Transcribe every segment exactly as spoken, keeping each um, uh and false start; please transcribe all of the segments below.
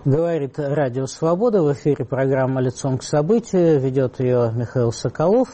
Говорит Радио Свобода, в эфире программа «Лицом к событию», ведет ее Михаил Соколов.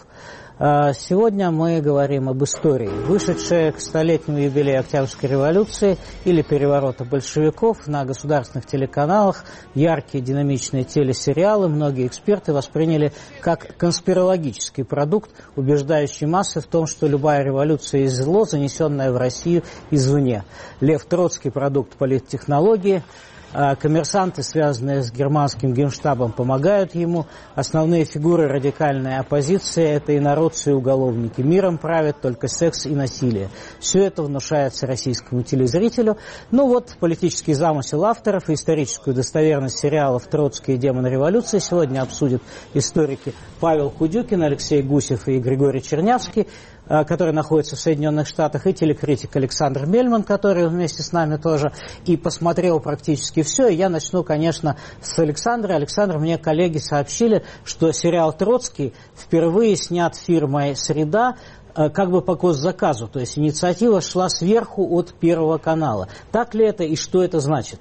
Сегодня мы говорим об истории. Вышедшие к столетнему юбилею Октябрьской революции или переворота большевиков на государственных телеканалах яркие динамичные телесериалы многие эксперты восприняли как конспирологический продукт, убеждающий массы в том, что любая революция есть зло, занесенное в Россию извне. Лев Троцкий – продукт политтехнологии. Коммерсанты, связанные с германским генштабом, помогают ему. Основные фигуры радикальной оппозиции – это инородцы и уголовники. Миром правят только секс и насилие. Все это внушается российскому телезрителю. Ну вот, политический замысел авторов и историческую достоверность сериалов «Троцкий и демон революции» сегодня обсудят историки Павел Кудюкин, Алексей Гусев и Григорий Чернявский, который находится в Соединенных Штатах, и телекритик Александр Мельман, который вместе с нами тоже, и посмотрел практически все. И я начну, конечно, с Александра. Александр, мне коллеги сообщили, что сериал «Троцкий» впервые снят фирмой «Среда», как бы по госзаказу, то есть инициатива шла сверху от Первого канала. Так ли это и что это значит?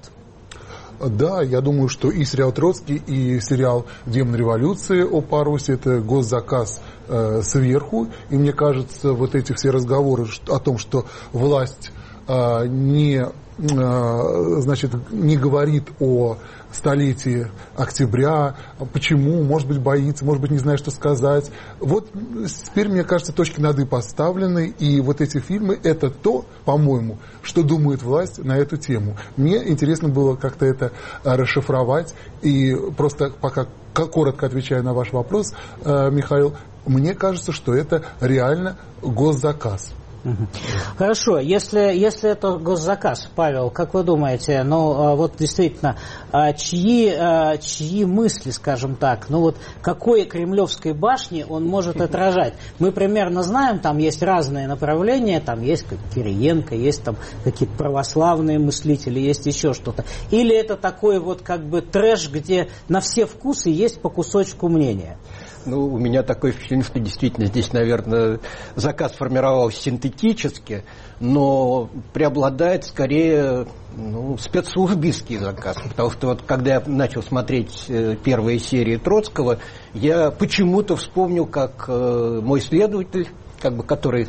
Да, я думаю, что и сериал «Троцкий», и сериал «Демон революции» о Парусе – это госзаказ э, сверху. И мне кажется, вот эти все разговоры о том, что власть э, не, э, значит, не говорит о столетии октября, почему, может быть, боится, может быть, не знает, что сказать. Вот теперь, мне кажется, точки над «и» поставлены, и вот эти фильмы – это то, по-моему, что думает власть на эту тему. Мне интересно было как-то это расшифровать, и просто пока коротко отвечая на ваш вопрос, Михаил, мне кажется, что это реально госзаказ. Хорошо, если, если это госзаказ, Павел, как вы думаете, ну вот действительно, чьи, чьи мысли, скажем так, ну вот какой кремлевской башни он может отражать? Мы примерно знаем, там есть разные направления, там есть как Кириенко, есть там какие-то православные мыслители, есть еще что-то. Или это такой вот как бы трэш, где на все вкусы есть по кусочку мнения? Ну, у меня такое впечатление, что действительно здесь, наверное, заказ формировался синтетически, но преобладает скорее ну, спецслужбистский заказ. Потому что вот когда я начал смотреть первые серии Троцкого, я почему-то вспомнил, как мой следователь, как бы, который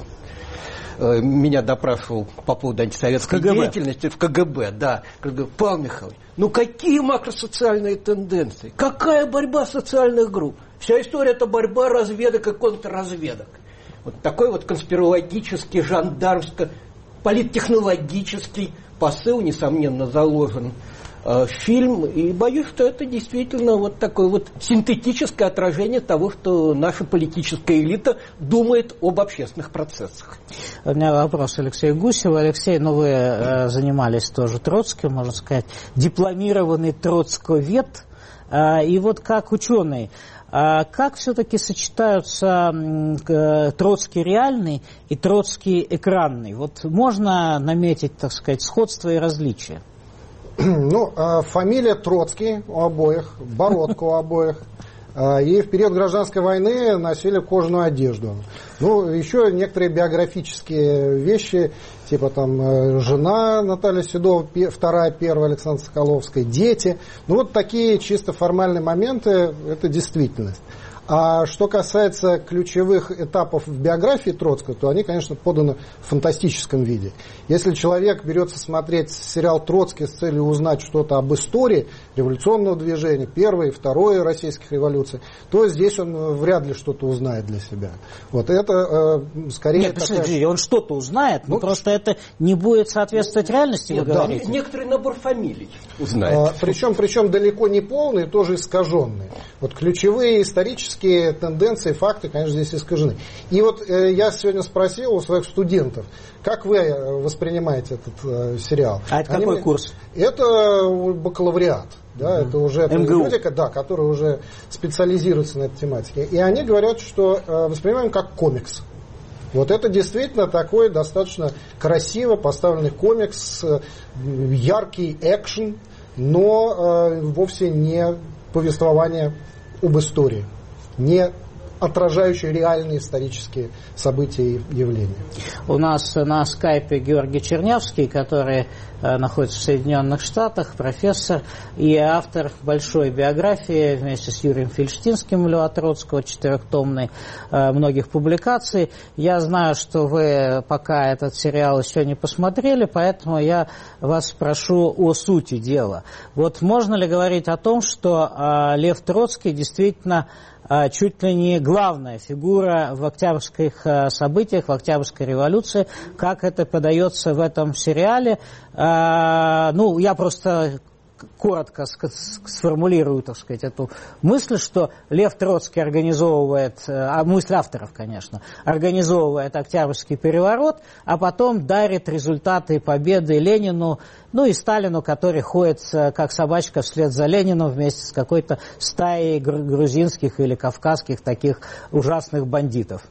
меня допрашивал по поводу антисоветской в КГБ. деятельности в КГБ, да, Павел Михайлович, ну какие макросоциальные тенденции, какая борьба социальных групп? Вся история – это борьба разведок и контрразведок. Вот такой вот конспирологический, жандармско-политтехнологический посыл, несомненно, заложен э, в фильм. И боюсь, что это действительно вот такое вот синтетическое отражение того, что наша политическая элита думает об общественных процессах. У меня вопрос Алексею Гусеву. Алексей, ну вы э, занимались тоже Троцким, можно сказать, дипломированный троцковед. Э, и вот как ученый, А как все-таки сочетаются Троцкий реальный и Троцкий экранный? Вот можно наметить, так сказать, сходство и различия? Ну, фамилия Троцкий у обоих, бородка у обоих. И в период гражданской войны носили кожаную одежду. Ну, еще некоторые биографические вещи, типа там жена Наталья Седова, вторая, первая Александра Соколовская, дети. Ну, вот такие чисто формальные моменты, это действительность. А что касается ключевых этапов в биографии Троцкого, то они, конечно, поданы в фантастическом виде. Если человек берется смотреть сериал «Троцкий» с целью узнать что-то об истории революционного движения, первой и второй российских революций, то здесь он вряд ли что-то узнает для себя. Вот это э, скорее... Нет, такая... он что-то узнает, но ну, просто это не будет соответствовать реальности, вы да, говорите. Некоторый набор фамилий узнает. А, причем, причем далеко не полный, тоже искаженный. Вот ключевые исторические тенденции, факты, конечно, здесь искажены. И вот э, я сегодня спросил у своих студентов, как вы воспринимаете этот э, сериал? А это Они какой мне... курс? Это бакалавриат. Да, mm-hmm. Это уже люди, да, которые уже специализируются на этой тематике. И они говорят, что э, воспринимаем как комикс. Вот это действительно такой достаточно красиво поставленный комикс, э, яркий экшен, но э, вовсе не повествование об истории. Не отражающий реальные исторические события и явления. У нас на скайпе Георгий Чернявский, который э, находится в Соединенных Штатах, профессор и автор большой биографии вместе с Юрием Фельштинским Льва Троцкого, четырехтомной, э, многих публикаций. Я знаю, что вы пока этот сериал еще не посмотрели, поэтому я вас спрошу о сути дела. Вот можно ли говорить о том, что э, Лев Троцкий действительно чуть ли не главная фигура в октябрьских событиях, в Октябрьской революции, как это подается в этом сериале? Ну, я просто коротко сформулирую, так сказать, эту мысль, что Лев Троцкий организовывает, а мысль авторов, конечно, организовывает Октябрьский переворот, а потом дарит результаты победы Ленину, ну и Сталину, который ходит как собачка вслед за Лениным вместе с какой-то стаей грузинских или кавказских таких ужасных бандитов.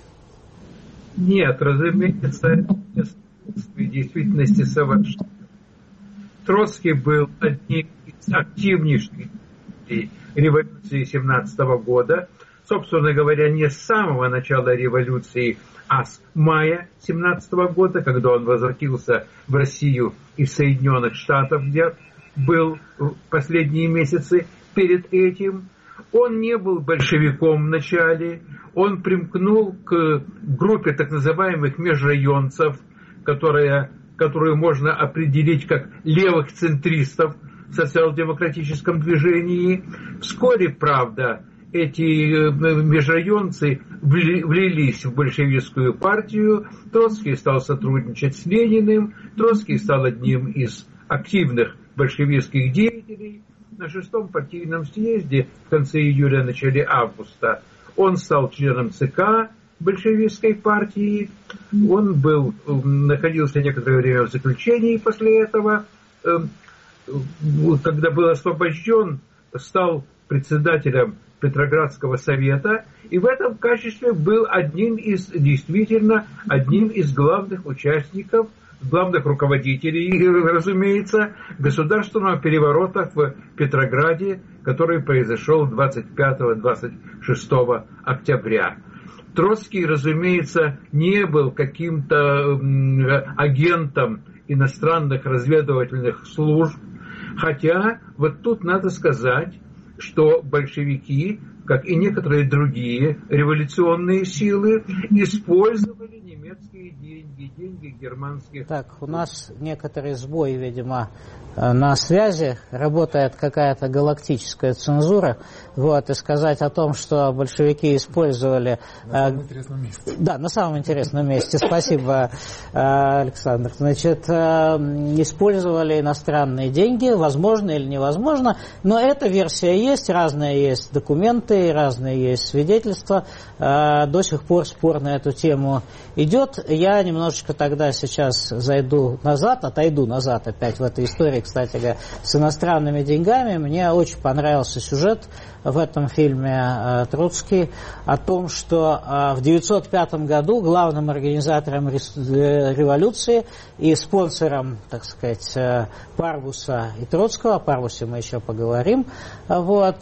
Нет, разумеется, в действительности совершенно. Троцкий был одним из активнейших революции семнадцатого года. Собственно говоря, не с самого начала революции, а с мая семнадцатого года, когда он возвратился в Россию из Соединенных Штатов, где был в последние месяцы перед этим. Он не был большевиком в начале, он примкнул к группе так называемых межрайонцев, которая... которую можно определить как левых центристов в социал-демократическом движении. Вскоре, правда, эти межрайонцы влились в большевистскую партию. Троцкий стал сотрудничать с Лениным. Троцкий стал одним из активных большевистских деятелей. На шестом партийном съезде в конце июля, начале августа он стал членом ЦК большевистской партии. Он был, находился некоторое время в заключении после этого. Когда был освобожден, стал председателем Петроградского совета, и в этом качестве был одним из, действительно, одним из главных участников, главных руководителей, разумеется, государственного переворота в Петрограде, который произошел двадцать пятого — двадцать шестого октября. Троцкий, разумеется, не был каким-то агентом иностранных разведывательных служб, хотя вот тут надо сказать, что большевики, как и некоторые другие революционные силы, использовали немецкие деньги, деньги германских. Так, у нас некоторый сбой, видимо, на связи, работает какая-то галактическая цензура, вот, и сказать о том, что большевики использовали... На самом интересном месте. Да, на самом интересном месте, спасибо, Александр. Значит, использовали иностранные деньги, возможно или невозможно, но эта версия есть, разные есть документы, разные есть свидетельства, до сих пор спор на эту тему идет. Я немножечко тогда сейчас зайду назад, отойду назад опять в этой истории, кстати говоря, с иностранными деньгами. Мне очень понравился сюжет в этом фильме «Троцкий» о том, что в девятьсот пятом году главным организатором революции и спонсором, так сказать, Парвуса и Троцкого, о Парвусе мы еще поговорим, вот,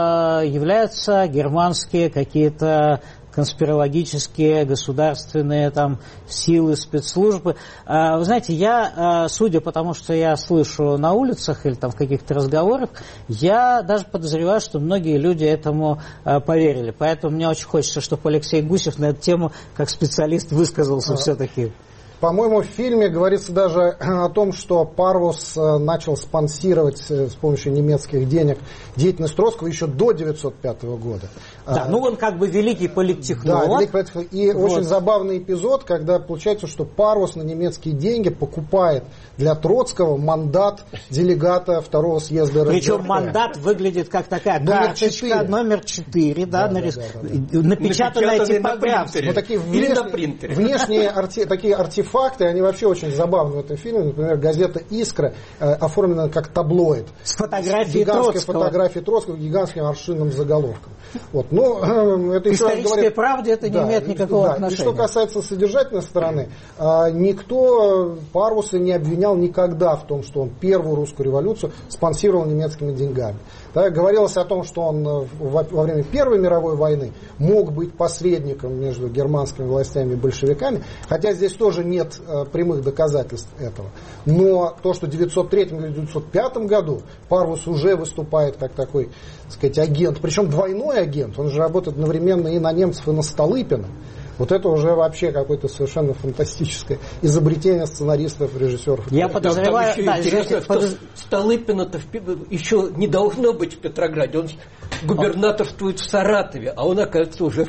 являются германские какие-то конспирологические, государственные там силы, спецслужбы. Вы знаете, я, судя по тому, что я слышу на улицах или там в каких-то разговорах, я даже подозреваю, что многие люди этому поверили. Поэтому мне очень хочется, чтобы Алексей Гусев на эту тему как специалист высказался все-таки. По-моему, в фильме говорится даже о том, что Парвус начал спонсировать с помощью немецких денег деятельность Троцкого еще до девятьсот пятого года. Да, ну он как бы великий политтехнолог. Да, великий политтехнолог. И вот. Очень забавный эпизод, когда получается, что Парвус на немецкие деньги покупает для Троцкого мандат делегата второго съезда РСДРП. Причем мандат выглядит как такая карточка номер четыре, да, да, нарис... да, да, да. напечатанная типографией. Вот такие внешние, внешние арти... такие артефакты. Факты, они вообще очень забавны в этом фильме. Например, газета «Искра» э, оформлена как таблоид. С фотографией гигантской Троцкого. фотографией Троцкого, гигантским аршинным заголовком. Вот. Но, э, это исторической говорит... правде это не да, имеет никакого да. отношения. И что касается содержательной стороны, э, никто Парвуса не обвинял никогда в том, что он первую русскую революцию спонсировал немецкими деньгами. Да, говорилось о том, что он во, во время Первой мировой войны мог быть посредником между германскими властями и большевиками, хотя здесь тоже нет э, прямых доказательств этого. Но то, что в девятьсот третьем или девятьсот пятом году Парвус уже выступает как такой, так сказать, агент, причем двойной агент, он же работает одновременно и на немцев, и на Столыпина. Вот это уже вообще какое-то совершенно фантастическое изобретение сценаристов, режиссеров. Я подозреваю... Там еще да, интересно, под... что Столыпина-то еще не должно быть в Петрограде. Он губернаторствует в Саратове, а он, оказывается, уже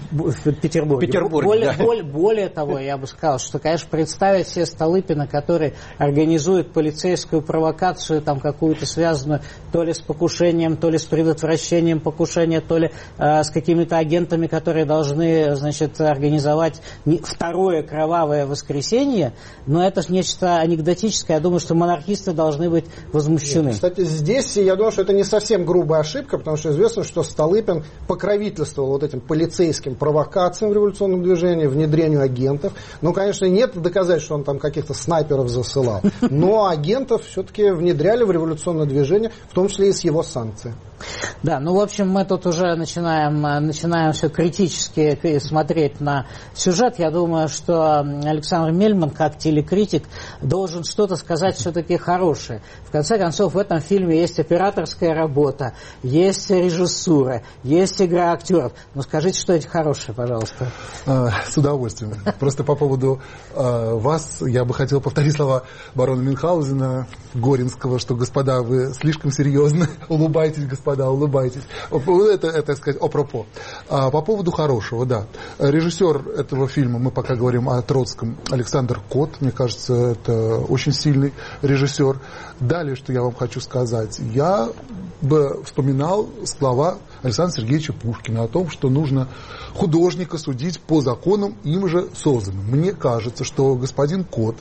в Петербурге. Петербурге, более, да. более, более того, я бы сказал, что, конечно, представить себе Столыпина, который организует полицейскую провокацию, там какую-то связанную то ли с покушением, то ли с предотвращением покушения, то ли э, с какими-то агентами, которые должны, значит, организовать второе кровавое воскресенье, но это нечто анекдотическое. Я думаю, что монархисты должны быть возмущены. Нет, кстати, здесь, я думаю, что это не совсем грубая ошибка, потому что известно, что Столыпин покровительствовал вот этим полицейским провокациям в революционном движении, внедрению агентов. Ну, конечно, нет доказательств, что он там каких-то снайперов засылал. Но агентов все-таки внедряли в революционное движение, в том числе и с его санкцией. Да, ну, в общем, мы тут уже начинаем, начинаем все критически смотреть на сюжет. Я думаю, что Александр Мельман, как телекритик, должен что-то сказать все-таки хорошее. В конце концов, в этом фильме есть операторская работа, есть режиссура, есть игра актеров. Ну, скажите, что это хорошее, пожалуйста. С удовольствием. Просто по поводу вас я бы хотел повторить слова барона Мюнхгаузена, Горинского, что, господа, вы слишком серьезно улыбаетесь, господа. Да, улыбайтесь. Это, это, так сказать, апропо. А, по поводу хорошего, да. Режиссер этого фильма, мы пока говорим о Троцком, Александр Кот. Мне кажется, это очень сильный режиссер. Далее, что я вам хочу сказать. Я бы вспоминал слова Александра Сергеевича Пушкина о том, что нужно художника судить по законам им же созданным. Мне кажется, что господин Кот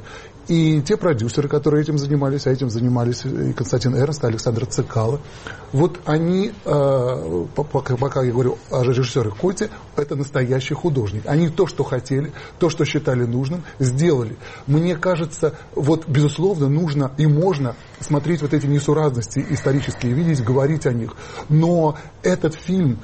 и те продюсеры, которые этим занимались, а этим занимались и Константин Эрнст, и Александр Цекало, вот они, э, пока, пока я говорю о режиссере Коте, это настоящий художник. Они то, что хотели, то, что считали нужным, сделали. Мне кажется, вот, безусловно, нужно и можно смотреть вот эти несуразности исторические, видеть, говорить о них. Но этот фильм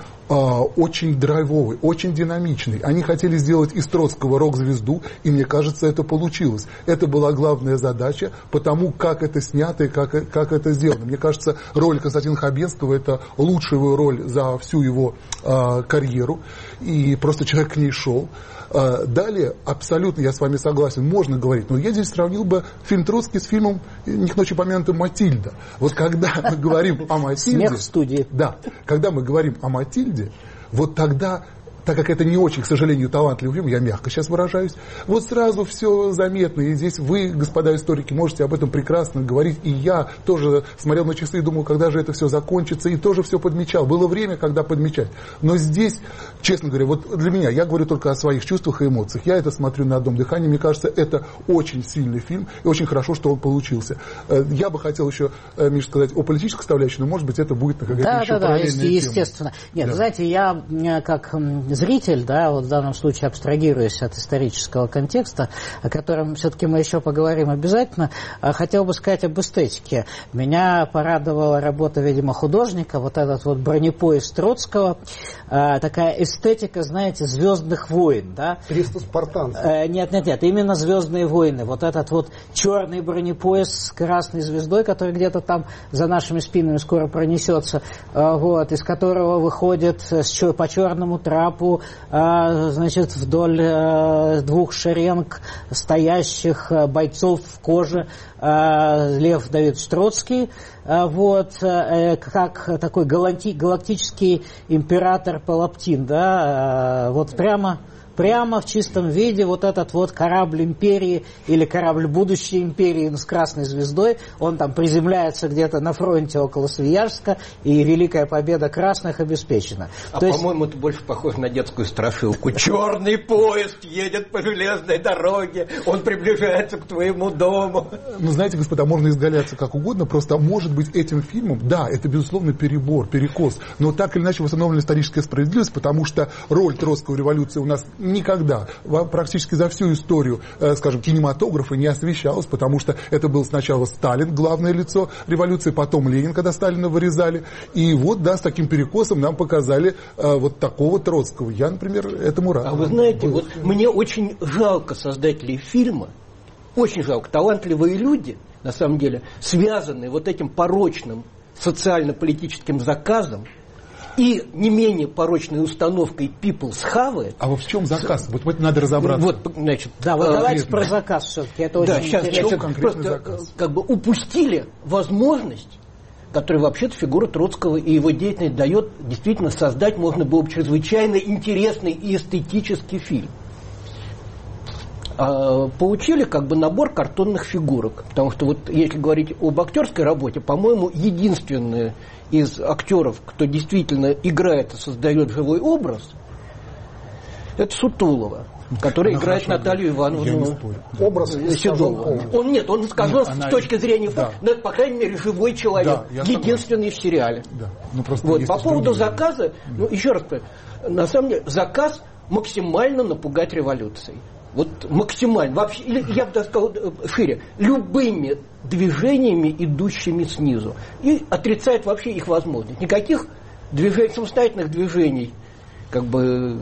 очень драйвовый, очень динамичный. Они хотели сделать из Троцкого рок-звезду, и мне кажется, это получилось. Это была главная задача, потому как это снято и как, как это сделано. Мне кажется, роль Константина Хабенского — это лучшая его роль за всю его э, карьеру, и просто человек к ней шел. Э, далее, абсолютно я с вами согласен, можно говорить, но я здесь сравнил бы фильм Троцкий с фильмом не к ночи упомянутым «Матильда». Вот когда мы говорим о Матильде... Смех в студии. Да, когда мы говорим о Матильде, вот тогда, так как это не очень, к сожалению, талантливый фильм, я мягко сейчас выражаюсь, вот сразу все заметно. И здесь вы, господа историки, можете об этом прекрасно говорить. И я тоже смотрел на часы и думал, когда же это все закончится, и тоже все подмечал. Было время, когда подмечать. Но здесь, честно говоря, вот для меня, я говорю только о своих чувствах и эмоциях. Я это смотрю на одном дыхании. Мне кажется, это очень сильный фильм, и очень хорошо, что он получился. Я бы хотел еще, Миша, сказать о политической составляющей, но, может быть, это будет какая-то да, еще да, параллельная да, тема. естественно. Нет, да. Знаете, я как зритель, да, вот в данном случае абстрагируясь от исторического контекста, о котором все-таки мы еще поговорим обязательно, хотел бы сказать об эстетике. Меня порадовала работа, видимо, художника, вот этот вот бронепоезд Троцкого, такая эстетика, знаете, «Звездных войн», да? триста спартанцев. Нет, нет, нет, именно «Звездные войны». Вот этот вот черный бронепоезд с красной звездой, который где-то там за нашими спинами скоро пронесется, вот, из которого выходит по черному трапу, значит, вдоль двух шеренг стоящих бойцов в коже Лев Давидович Троцкий, вот, как такой галактический император Палпатин, да, вот прямо... Прямо в чистом виде вот этот вот корабль империи или корабль будущей империи с красной звездой, он там приземляется где-то на фронте около Свияжска, и великая победа красных обеспечена. А То по-моему, есть... это больше похоже на детскую страшилку. Черный поезд едет по железной дороге, он приближается к твоему дому. Ну, знаете, господа, можно изгаляться как угодно, просто, может быть, этим фильмом, да, это, безусловно, перебор, перекос, но так или иначе восстановлена историческая справедливость, потому что роль Троцкого в революции у нас никогда, практически за всю историю, скажем, кинематографа не освещалось, потому что это был сначала Сталин, главное лицо революции, потом Ленин, когда Сталина вырезали. И вот, да, с таким перекосом нам показали вот такого Троцкого. Я, например, этому рад. А вы знаете, вот мне очень жалко создателей фильма, очень жалко, талантливые люди, на самом деле, связанные вот этим порочным социально-политическим заказом и не менее порочной установкой People's Have. А вот в чем заказ? Вот в этом надо разобраться. Вот, значит, да, вот а, давайте про заказ все-таки. Это да, очень сейчас, интересно. сейчас просто заказ? Как бы упустили возможность, которую вообще-то фигура Троцкого и его деятельность дает, действительно создать можно было бы чрезвычайно интересный и эстетический фильм. А, получили как бы набор картонных фигурок. Потому что вот если говорить об актерской работе, по-моему, единственный из актеров, кто действительно играет и создает живой образ, это Сутулова, который Она играет хорошо, Наталью Ивановну образ Седову. Он нет, он искажен с точки зрения, да. но это, по крайней мере, живой человек, да, единственный в сериале. Да. Ну, вот. По поводу заказа, ну, еще раз, на самом деле, заказ максимально напугать революцией. Вот максимально, вообще, или я бы даже сказал шире, любыми движениями, идущими снизу. И отрицает вообще их возможность. Никаких движений, самостоятельных движений, как бы,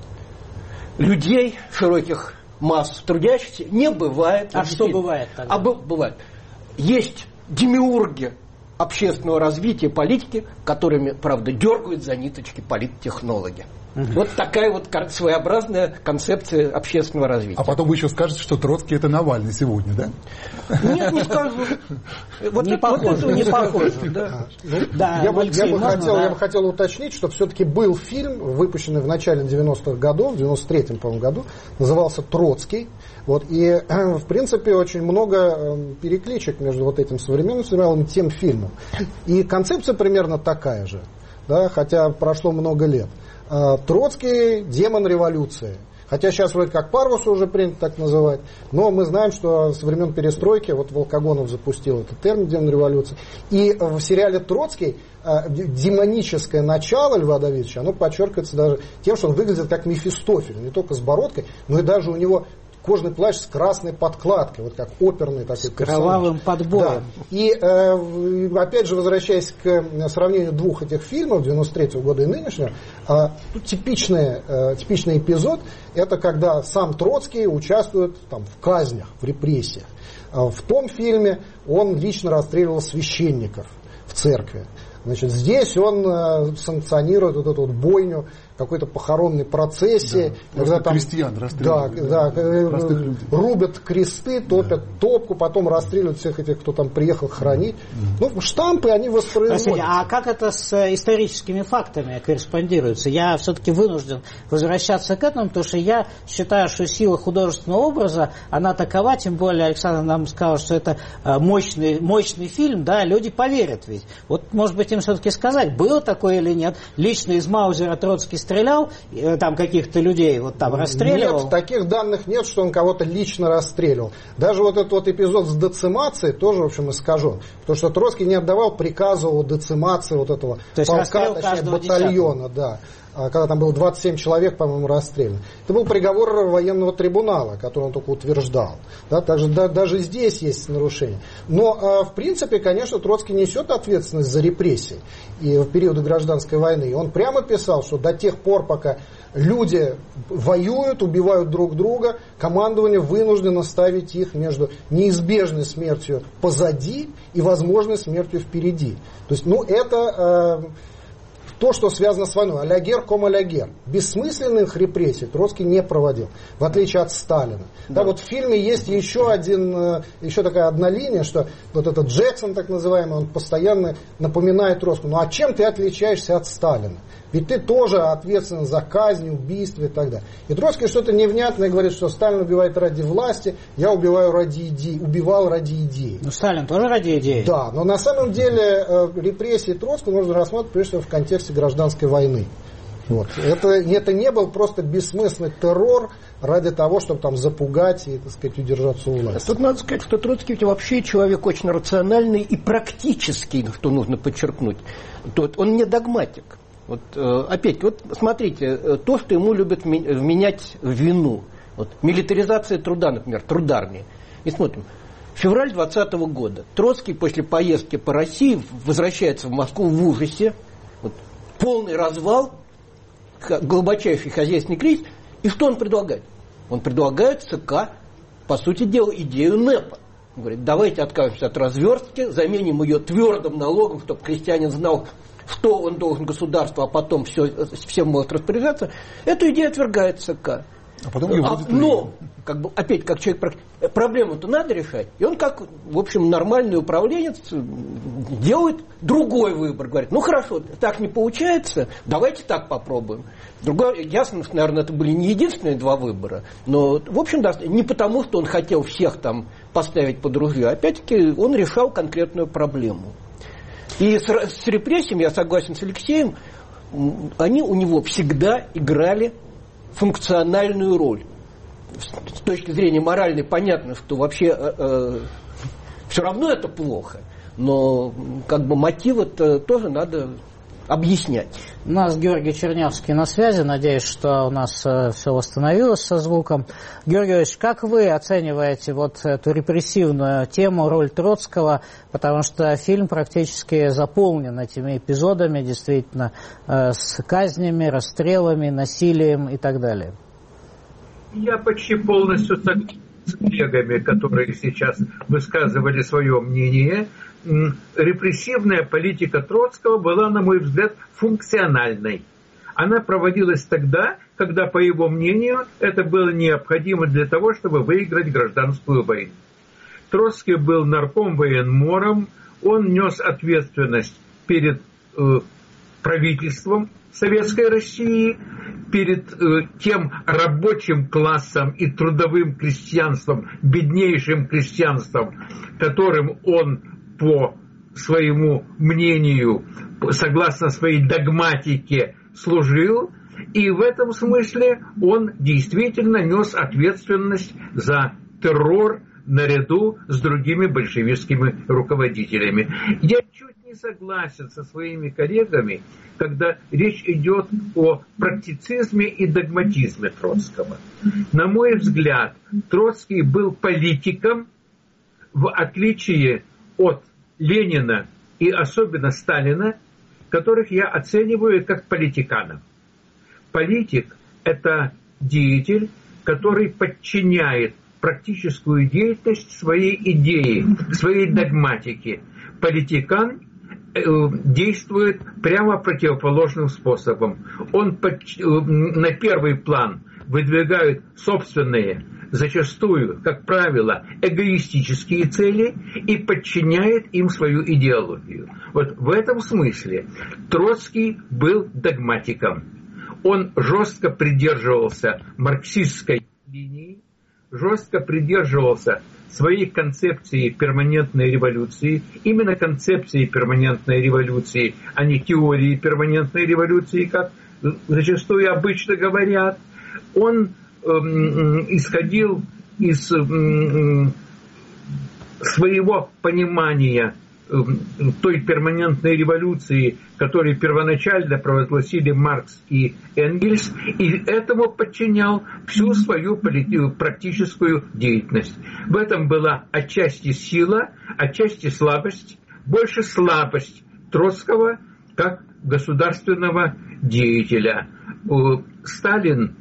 людей, широких масс трудящихся не бывает. А что бывает тогда? А бывает. Есть демиурги общественного развития политики, которыми, правда, дергают за ниточки политтехнологи. Угу. Вот такая вот своеобразная концепция общественного развития. А потом вы еще скажете, что Троцкий это Навальный сегодня, да? Нет, не скажу. Вот не похоже. Не похоже, да. Я бы хотел уточнить, что все-таки был фильм, выпущенный в начале девяностых годов, в девяносто третьем, по-моему, году, назывался «Троцкий». Вот, и, в принципе, очень много перекличек между вот этим современным сериалом и тем фильмом. И концепция примерно такая же, да, хотя прошло много лет. Троцкий – демон революции. Хотя сейчас вроде как Парвуса уже принято так называть, но мы знаем, что со времен перестройки, вот Волкогонов запустил этот термин «демон революции». И в сериале «Троцкий» демоническое начало Льва Давидовича, оно подчеркивается даже тем, что он выглядит как Мефистофель, не только с бородкой, но и даже у него кожаный плащ с красной подкладкой, вот как оперный такой с кровавым подбоем. Да. И э, опять же, возвращаясь к сравнению двух этих фильмов, девяносто третьего года и нынешнего, э, типичный, э, типичный эпизод, это когда сам Троцкий участвует там, в казнях, в репрессиях. Э, в том фильме он лично расстреливал священников в церкви. Значит, здесь он э, санкционирует вот эту вот бойню какой-то похоронной процессии. Да, когда там крестьян расстреливают. Да, да, да, рубят кресты, топят да. топку, потом расстреливают всех этих, кто там приехал хранить. Mm. Ну, штампы они воспроизводят. Простите, а как это с историческими фактами корреспондируется? Я все-таки вынужден возвращаться к этому, потому что я считаю, что сила художественного образа, она такова, тем более Александр нам сказал, что это мощный, мощный фильм, да, люди поверят ведь. Вот, может быть, им все-таки сказать, было такое или нет. Лично из Маузера Троцкий стрелял, там каких-то людей вот там расстреливал? Нет, таких данных нет, что он кого-то лично расстреливал. Даже вот этот вот эпизод с децимацией тоже, в общем, искажен. Потому что Троцкий не отдавал приказа о децимации вот этого полка, точнее, батальона, да. Когда там было двадцать семь человек, по-моему, расстреляно. Это был приговор военного трибунала, который он только утверждал. Да, также да, даже здесь есть нарушения. Но, в принципе, конечно, Троцкий несет ответственность за репрессии и в периоды гражданской войны. И он прямо писал, что до тех пор, пока люди воюют, убивают друг друга, командование вынуждено ставить их между неизбежной смертью позади и возможной смертью впереди. То есть, ну, это... То, что связано с войной, алягер ком алягер. Бессмысленных репрессий Троцкий не проводил, в отличие от Сталина. Да. Да, вот в фильме есть еще, один, еще такая одна линия, что вот этот Джексон, так называемый, он постоянно напоминает Троцкому, ну а чем ты отличаешься от Сталина? Ведь ты тоже ответственен за казнь, убийство и так далее. И Троцкий что-то невнятное говорит, что Сталин убивает ради власти, я убиваю ради идеи, убивал ради идеи. Но Сталин тоже ради идеи. Да, но на самом деле э, репрессии Троцкого нужно рассматривать прежде всего в контексте гражданской войны. Вот. Это, это не был просто бессмысленный террор ради того, чтобы там запугать и, так сказать, удержаться у власти. Тут надо сказать, что Троцкий вообще человек очень рациональный и практический, что нужно подчеркнуть. Он не догматик. Вот, э, опять, вот смотрите, э, то, что ему любят вменять в вину. Вот, милитаризация труда, например, трудармии. И смотрим. Февраль двадцатого года. Троцкий после поездки по России возвращается в Москву в ужасе. Вот, полный развал, глубочайший хозяйственный кризис. И что он предлагает? Он предлагает ЦК, по сути дела, идею НЭПа. Он говорит, давайте откажемся от разверстки, заменим ее твердым налогом, чтобы крестьянин знал, что он должен государству, а потом все, всем может распоряжаться. Эту идею отвергает ЦК. А потом ее а, но, как бы, опять, как человек, проблему-то надо решать. И он, как, в общем, нормальный управленец, делает другой выбор. Говорит, ну хорошо, так не получается, давайте так попробуем. Другой, ясно, что, наверное, это были не единственные два выбора. Но, в общем, да, не потому, что он хотел всех там поставить под ружье. Опять-таки, он решал конкретную проблему. И с, с репрессиями, я согласен с Алексеем, они у него всегда играли функциональную роль. С точки зрения моральной понятно, что вообще э, э, все равно это плохо, но как бы мотивы-то тоже надо объяснять. У нас Георгий Чернявский на связи. Надеюсь, что у нас э, все восстановилось со звуком. Георгий Ильич, как вы оцениваете вот эту репрессивную тему, роль Троцкого? Потому что фильм практически заполнен этими эпизодами, действительно, э, с казнями, расстрелами, насилием и так далее. Я почти полностью согласен с коллегами, которые сейчас высказывали свое мнение. Репрессивная политика Троцкого была, на мой взгляд, функциональной. Она проводилась тогда, когда, по его мнению, это было необходимо для того, чтобы выиграть гражданскую войну. Троцкий был наркомвоенмором, он нес ответственность перед э, правительством Советской России, перед э, тем рабочим классом и трудовым крестьянством, беднейшим крестьянством, которым он по своему мнению, согласно своей догматике, служил, и в этом смысле он действительно нес ответственность за террор наряду с другими большевистскими руководителями. Я чуть не согласен со своими коллегами, когда речь идет о практицизме и догматизме Троцкого. На мой взгляд, Троцкий был политиком, в отличие от Ленина и особенно Сталина, которых я оцениваю как политиканов. Политик – это деятель, который подчиняет практическую деятельность своей идеи, своей догматике. Политикан э, действует прямо противоположным способом. Он под, э, на первый план выдвигает собственные, зачастую, как правило, эгоистические цели и подчиняет им свою идеологию. Вот в этом смысле Троцкий был догматиком. Он жестко придерживался марксистской линии, жестко придерживался своей концепции перманентной революции, именно концепции перманентной революции, а не теории перманентной революции, как зачастую обычно говорят. Он исходил из своего понимания той перманентной революции, которую первоначально провозгласили Маркс и Энгельс, и этому подчинял всю свою практическую деятельность. В этом была отчасти сила, отчасти слабость, больше слабость Троцкого как государственного деятеля. Сталин,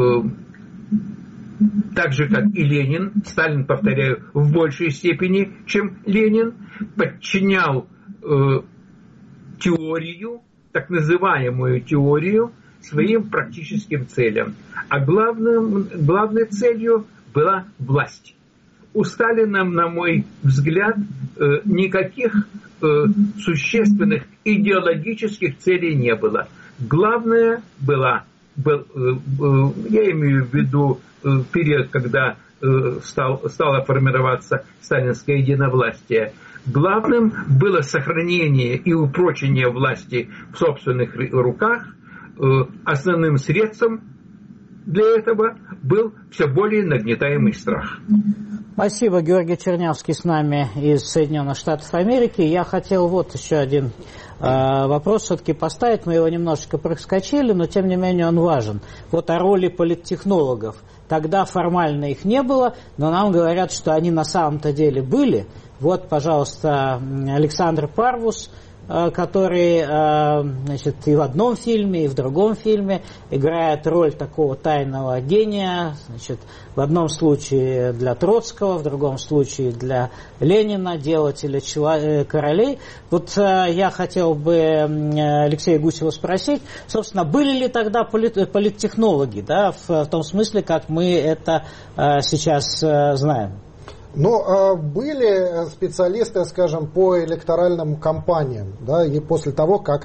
так же, как и Ленин, Сталин, повторяю, в большей степени, чем Ленин, подчинял э, теорию, так называемую теорию, своим практическим целям. А главным, главной целью была власть. У Сталина, на мой взгляд, э, никаких э, существенных идеологических целей не было. Главное была, был, э, э, я имею в виду период, когда э, стал, стало формироваться сталинское единовластие, главным было сохранение и упрочение власти в собственных руках, э, основным средством для этого был все более нагнетаемый страх. Спасибо. Георгий Чернявский с нами из Соединенных Штатов Америки. Я хотел вот еще один э, вопрос все-таки поставить. Мы его немножечко проскочили, но тем не менее он важен. Вот о роли политтехнологов. Тогда формально их не было, но нам говорят, что они на самом-то деле были. Вот, пожалуйста, Александр Парвус, который, значит, и в одном фильме, и в другом фильме играет роль такого тайного гения, значит, в одном случае для Троцкого, в другом случае для Ленина, делателя королей. Вот я хотел бы Алексея Гусева спросить, собственно, были ли тогда полит, политтехнологи, да, в, в том смысле, как мы это сейчас знаем? Но э, были специалисты, скажем, по электоральным кампаниям, да, и после того, как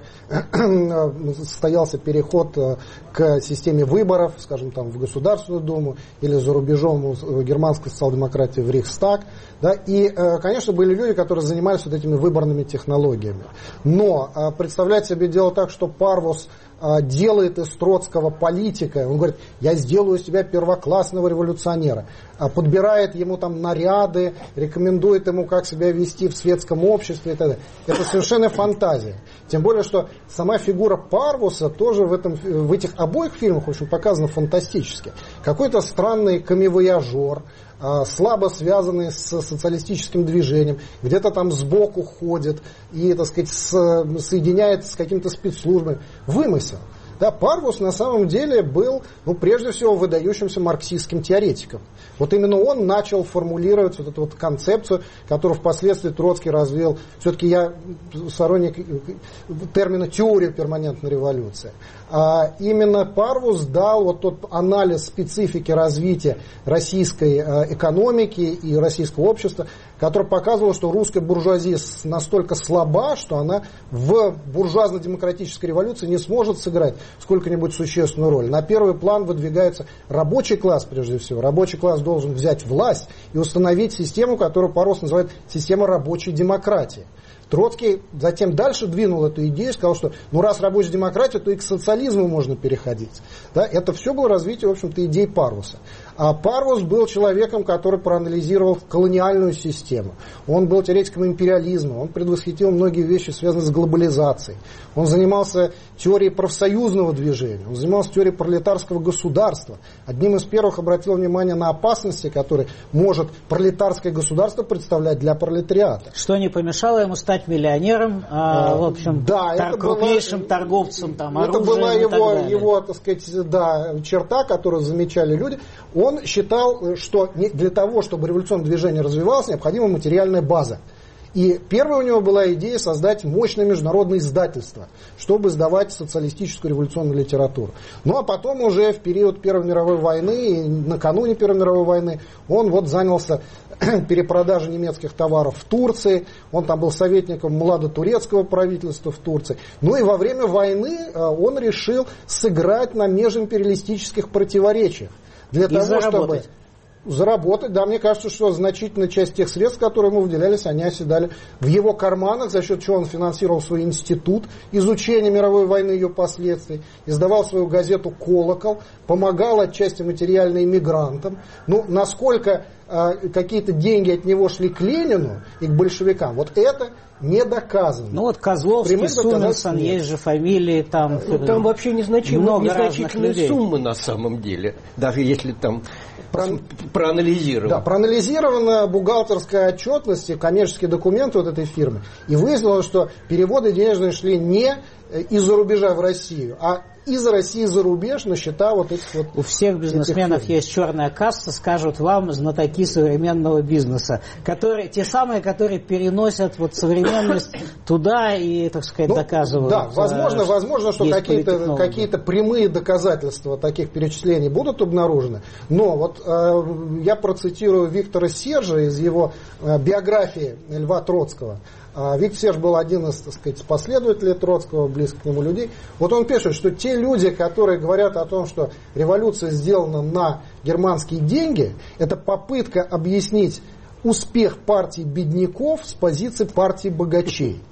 состоялся переход э, к системе выборов, скажем, там, в Государственную Думу или за рубежом у германской социал-демократии в Рейхстаг, да, и, э, конечно, были люди, которые занимались вот этими выборными технологиями. Но э, представлять себе дело так, что Парвус делает из Троцкого политика, он говорит, я сделаю из тебя первоклассного революционера, подбирает ему там наряды, рекомендует ему, как себя вести в светском обществе и так далее. Это совершенно фантазия. Тем более, что сама фигура Парвуса тоже в, этом, в этих обоих фильмах, в общем, показана фантастически. Какой-то странный камевояжер, слабо связанный с социалистическим движением, где-то там сбоку ходит и, так сказать, с, соединяется с какими-то спецслужбами. Вымысел. Да, Парвус на самом деле был, ну, прежде всего, выдающимся марксистским теоретиком. Вот именно он начал формулировать вот эту вот концепцию, которую впоследствии Троцкий развил. Все-таки я сторонник термина «теория перманентной революции». А именно Парвус дал вот тот анализ специфики развития российской экономики и российского общества, который показывал, что русская буржуазия настолько слаба, что она в буржуазно-демократической революции не сможет сыграть сколько-нибудь существенную роль. На первый план выдвигается рабочий класс, прежде всего. Рабочий класс должен взять власть и установить систему, которую Парвус называет система рабочей демократии. Троцкий затем дальше двинул эту идею, сказал, что ну раз рабочая демократия, то и к социализму можно переходить. Да, это все было развитие, в общем-то, идей Парвуса. А Парвус был человеком, который проанализировал колониальную систему. Он был теоретиком империализма, он предвосхитил многие вещи, связанные с глобализацией. Он занимался теорией профсоюзного движения, он занимался теорией пролетарского государства. Одним из первых обратил внимание на опасности, которые может пролетарское государство представлять для пролетариата. Что не помешало ему стать миллионером, а, в общем, да, тор- крупнейшим была, торговцем там, оружием. Это была его, и так далее. его, так сказать, да, черта, которую замечали люди. Он считал, что для того, чтобы революционное движение развивалось, необходима материальная база. И первая у него была идея создать мощное международное издательство, чтобы издавать социалистическую революционную литературу. Ну а потом уже в период Первой мировой войны и накануне Первой мировой войны он вот занялся перепродажей немецких товаров в Турции. Он там был советником младотурецкого правительства в Турции. Ну и во время войны он решил сыграть на межимпериалистических противоречиях. Для и того, заработать. чтобы заработать, да, мне кажется, что значительная часть тех средств, которые ему выделялись, они оседали в его карманах, за счет чего он финансировал свой институт изучения мировой войны и ее последствий, издавал свою газету «Колокол», помогал отчасти материально иммигрантам. Ну, насколько э, какие-то деньги от него шли к Ленину и к большевикам, вот это не доказано. Ну вот Козловский, Суменсон, есть же фамилии там. Ну, там вообще незначительные, незначительные людей. суммы на самом деле, даже если там Про... проанализировано. Да, проанализирована бухгалтерская отчетность и коммерческие документы вот этой фирмы. И выяснилось, что переводы денежные шли не из-за рубежа в Россию, а из России за рубеж на счета вот этих вот. У всех бизнесменов есть черная касса, скажут вам знатоки современного бизнеса, которые, те самые, которые переносят вот современность туда и, так сказать, ну, доказывают. Да, возможно, возможно, что какие-то, какие-то прямые доказательства таких перечислений будут обнаружены. Но вот э, я процитирую Виктора Сержа из его э, биографии Льва Троцкого. Виктор Серж был один из, так сказать, последователей Троцкого, близких к нему людей. Вот он пишет, что те люди, которые говорят о том, что революция сделана на германские деньги, это попытка объяснить успех партии бедняков с позиции партии богачей.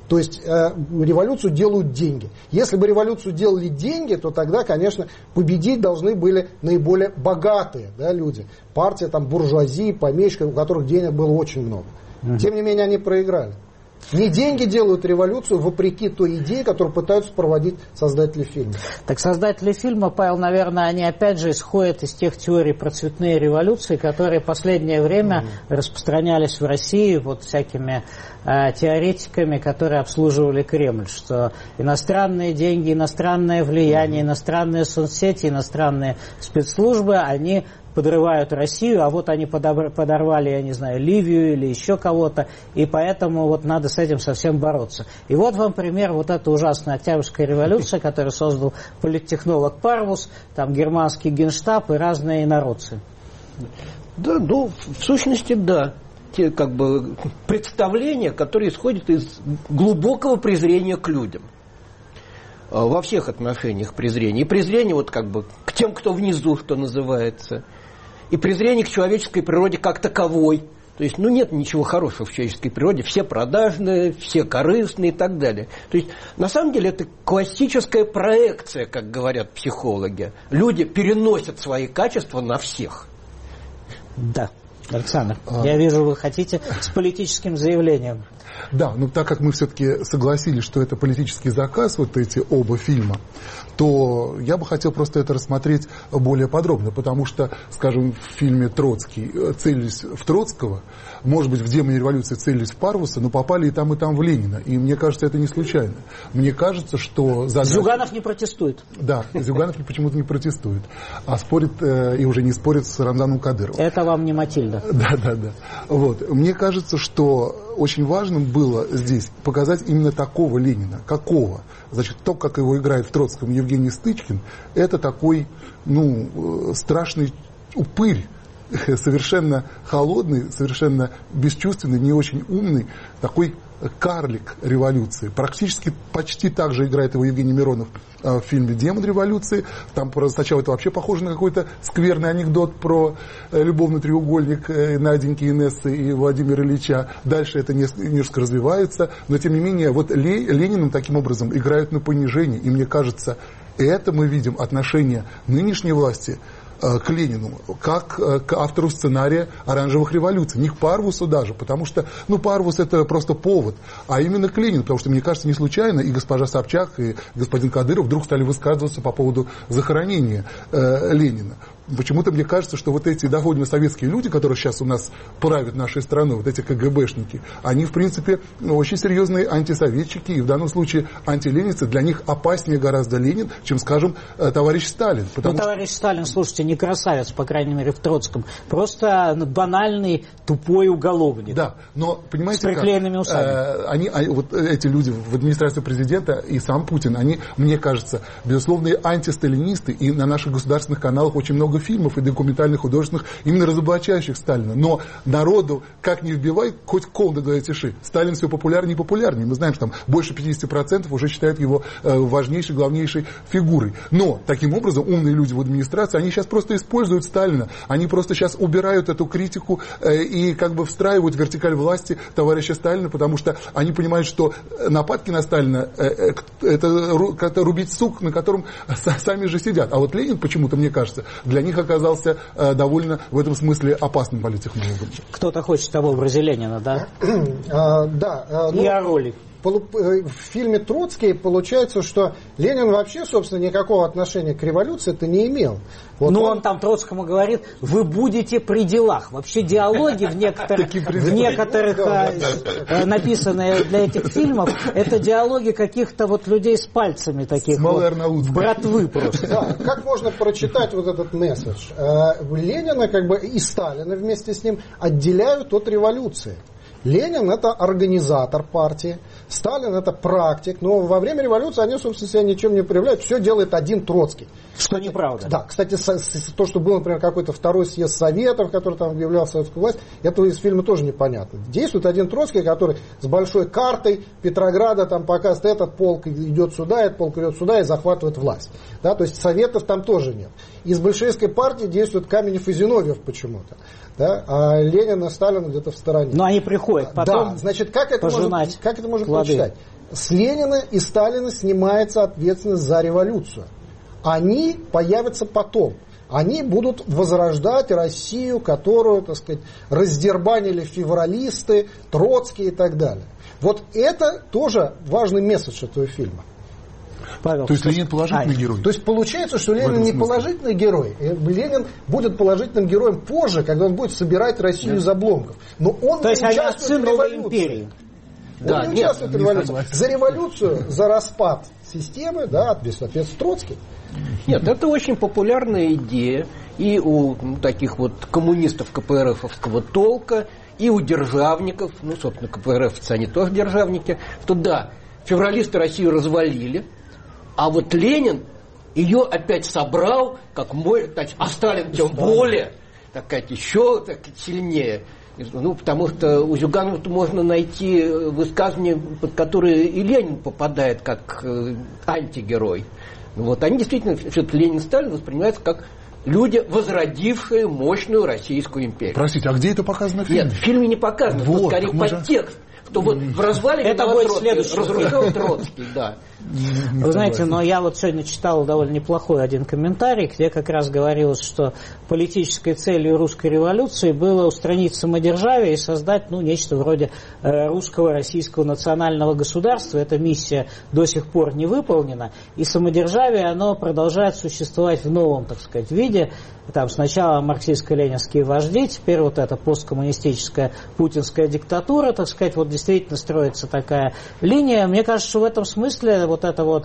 То есть э, революцию делают деньги. Если бы революцию делали деньги, то тогда, конечно, победить должны были наиболее богатые, да, люди. Партия там буржуазии, помещиков, у которых денег было очень много. Mm-hmm. Тем не менее, они проиграли. Не деньги делают революцию, вопреки той идее, которую пытаются проводить создатели фильма. Так создатели фильма, Павел, наверное, они опять же исходят из тех теорий про цветные революции, которые в последнее время mm-hmm. распространялись в России вот всякими э, теоретиками, которые обслуживали Кремль, что иностранные деньги, иностранное влияние, mm-hmm. иностранные соцсети, иностранные спецслужбы, они подрывают Россию, а вот они подорвали, я не знаю, Ливию или еще кого-то, и поэтому вот надо с этим совсем бороться. И вот вам пример вот эта ужасная Октябрьская революция, которую создал политтехнолог Парвус, там германский генштаб и разные инородцы. Да, ну, в сущности, да. Те, как бы, представления, которые исходят из глубокого презрения к людям. Во всех отношениях презрение. И презрение вот как бы к тем, кто внизу, что называется. И презрение к человеческой природе как таковой. То есть, ну, нет ничего хорошего в человеческой природе. Все продажные, все корыстные и так далее. То есть, на самом деле, это классическая проекция, как говорят психологи. Люди переносят свои качества на всех. Да. Александр, а... я вижу, вы хотите с политическим заявлением. Да, но так как мы все-таки согласились, что это политический заказ, вот эти оба фильма, то я бы хотел просто это рассмотреть более подробно, потому что, скажем, в фильме «Троцкий» целились в Троцкого, может быть, в «Демоне революции» целились в Парвуса, но попали и там, и там в Ленина. И мне кажется, это не случайно. Мне кажется, что... Задача... Зюганов не протестует. Да, Зюганов почему-то не протестует, а спорит, э, и уже не спорит с Рамзаном Кадыровым. Это вам не Матильда. Да, да, да. Вот. Мне кажется, что очень важным было здесь показать именно такого Ленина. Какого? Значит, то, как его играет в Троцком Евгений Стычкин, это такой, ну, страшный упырь, совершенно холодный, совершенно бесчувственный, не очень умный, такой карлик революции. Практически почти так же играет его Евгений Миронов в фильме «Демон революции». Там сначала это вообще похоже на какой-то скверный анекдот про любовный треугольник Наденьки, Инессы и Владимира Ильича. Дальше это немножко развивается. Но, тем не менее, вот Лениным таким образом играют на понижение. И мне кажется, это мы видим отношение нынешней власти к Ленину, как к автору сценария «Оранжевых революций». Не к Парвусу даже, потому что, ну, Парвус это просто повод, а именно к Ленину, потому что, мне кажется, не случайно и госпожа Собчак, и господин Кадыров вдруг стали высказываться по поводу захоронения э, Ленина. Почему-то мне кажется, что вот эти довольно советские люди, которые сейчас у нас правят нашей страной, вот эти КГБшники, они, в принципе, очень серьезные антисоветчики, и в данном случае антиленинцы. Для них опаснее гораздо Ленин, чем, скажем, товарищ Сталин. Ну, товарищ что... Сталин, слушайте, не красавец, по крайней мере, в Троцком. Просто банальный, тупой уголовник. Да, но, понимаете, с приклеенными как, усами. Э, они, вот эти люди в администрации президента и сам Путин, они, мне кажется, безусловные антисталинисты, и на наших государственных каналах очень много фильмов и документальных, художественных, именно разоблачающих Сталина. Но народу, как ни вбивай, хоть кол да тиши. Сталин все популярнее и популярнее. Мы знаем, что там больше пятьдесят процентов уже считают его э, важнейшей, главнейшей фигурой. Но, таким образом, умные люди в администрации, они сейчас просто используют Сталина. Они просто сейчас убирают эту критику э, и как бы встраивают в вертикаль власти товарища Сталина, потому что они понимают, что нападки на Сталина э, э, это как-то рубить сук, на котором сами же сидят. А вот Ленин, почему-то, мне кажется, для них оказался э, довольно в этом смысле опасным политтехнологом. Кто-то хочет того образе Ленина, да? а, да. А, ну, и о роли. В фильме «Троцкий» получается, что Ленин вообще, собственно, никакого отношения к революции-то не имел. Вот ну, он... он там Троцкому говорит, вы будете при делах. Вообще диалоги в некоторых, в некоторых э, написанные для этих фильмов, это диалоги каких-то вот людей с пальцами таких вот, братвы просто. Да, как можно прочитать вот этот месседж? Ленина как бы и Сталина вместе с ним отделяют от революции. Ленин – это организатор партии, Сталин – это практик, но во время революции они, собственно, себя ничем не проявляют, все делает один Троцкий. Что неправда. Да, кстати, то, что был, например, какой-то второй съезд Советов, который там объявлял советскую власть, этого из фильма тоже непонятно. Действует один Троцкий, который с большой картой Петрограда там показывает, этот полк идет сюда, этот полк идет сюда и захватывает власть. Да, то есть Советов там тоже нет. Из большевистской партии действует Каменев и Зиновьев почему-то. Да, а Ленин и Сталин где-то в стороне. Но они приходят потом. Да, значит, как это можно, как это можно прочитать? с Ленина и Сталина снимается ответственность за революцию. Они появятся потом. Они будут возрождать Россию, которую, так сказать, раздербанили февралисты, Троцкий и так далее. Вот это тоже важный месседж этого фильма. Павел, то есть Ленин положительный а, герой? То есть получается, что Ленин не положительный герой. Ленин будет положительным героем позже, когда он будет собирать Россию да. из обломков. Но он то не есть участвует в революции. Империи. Он Да, не нет, участвует в революции. За революцию, за распад системы, да, ответственно Троцкий. Нет, это очень популярная идея и у ну, таких вот коммунистов ка пэ эр эфовского толка, и у державников, ну, собственно, ка пэ эр эфовцы, они тоже державники, что да, февралисты Россию развалили, а вот Ленин ее опять собрал, как мой, так, а Сталин тем более, так сказать, еще так, сильнее. Ну, потому что у Зюганова можно найти высказывания, под которые и Ленин попадает как э, антигерой. Вот. Они действительно, все-таки Ленин и Сталин воспринимаются как люди, возродившие мощную Российскую империю. Простите, а где это показано в фильме? Нет, в фильме не показано, вот, это скорее подтекст. Что вот в развале это будет следующий разрушил Троцкий, да. Вы знаете, но я вот сегодня читал довольно неплохой один комментарий, где как раз говорилось, что политической целью русской революции было устранить самодержавие и создать, ну, нечто вроде русского российского национального государства. Эта миссия до сих пор не выполнена, и самодержавие, оно продолжает существовать в новом, так сказать, виде. Там сначала марксистско-ленинские вожди, теперь вот эта посткоммунистическая путинская диктатура, так сказать, вот действительно строится такая линия. Мне кажется, что в этом смысле вот это вот,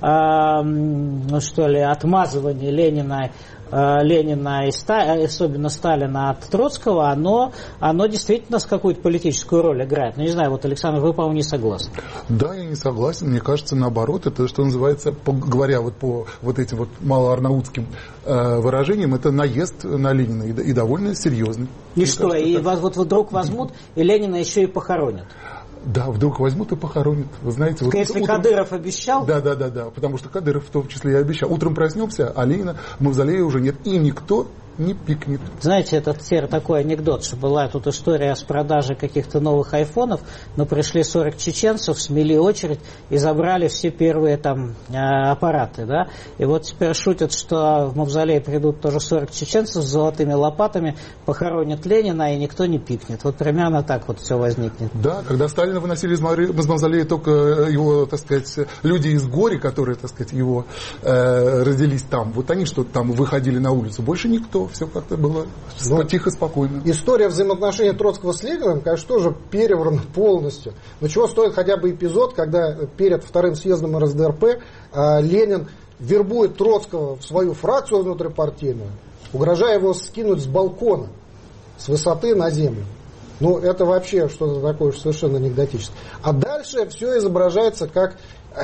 э, ну что ли, отмазывание Ленина, э, Ленина и Ста, особенно Сталина от Троцкого, оно, оно действительно с какую-то политическую роль играет. Ну, не знаю, вот, Александр, вы, по-моему, не согласны. Да, я не согласен. Мне кажется, наоборот, это, что называется, по, говоря вот по вот этим вот малоарнаутским э, выражениям, это наезд на Ленина и, и довольно серьезный. И Мне что, кажется, и так... вот вдруг возьмут, и Ленина еще и похоронят? Да, вдруг возьмут и похоронят. Вы знаете, вот если утром... Кадыров обещал? Да, да, да, да. Потому что Кадыров в том числе и обещал. Утром проснемся, а Ленина в мавзолее уже нет. И никто не пикнет. Знаете, этот такой анекдот, что была тут история с продажей каких-то новых айфонов, но пришли сорок чеченцев, смели очередь и забрали все первые там аппараты, да. И вот теперь шутят, что в мавзолей придут тоже сорок чеченцев с золотыми лопатами, похоронят Ленина, и никто не пикнет. Вот примерно так вот все возникнет. Да, когда Сталина выносили из мавзолея только его, так сказать, люди из Гори, которые, так сказать, его э, родились там, вот они что-то там выходили на улицу, больше никто. Все как-то было Но тихо, спокойно. История взаимоотношений Троцкого с Лениным, конечно, тоже переврана полностью. Но чего стоит хотя бы эпизод, когда перед вторым съездом эр эс дэ эр пэ э, Ленин вербует Троцкого в свою фракцию внутрипартийную, угрожая его скинуть с балкона, с высоты на землю. Ну, это вообще что-то такое совершенно анекдотическое. А дальше все изображается как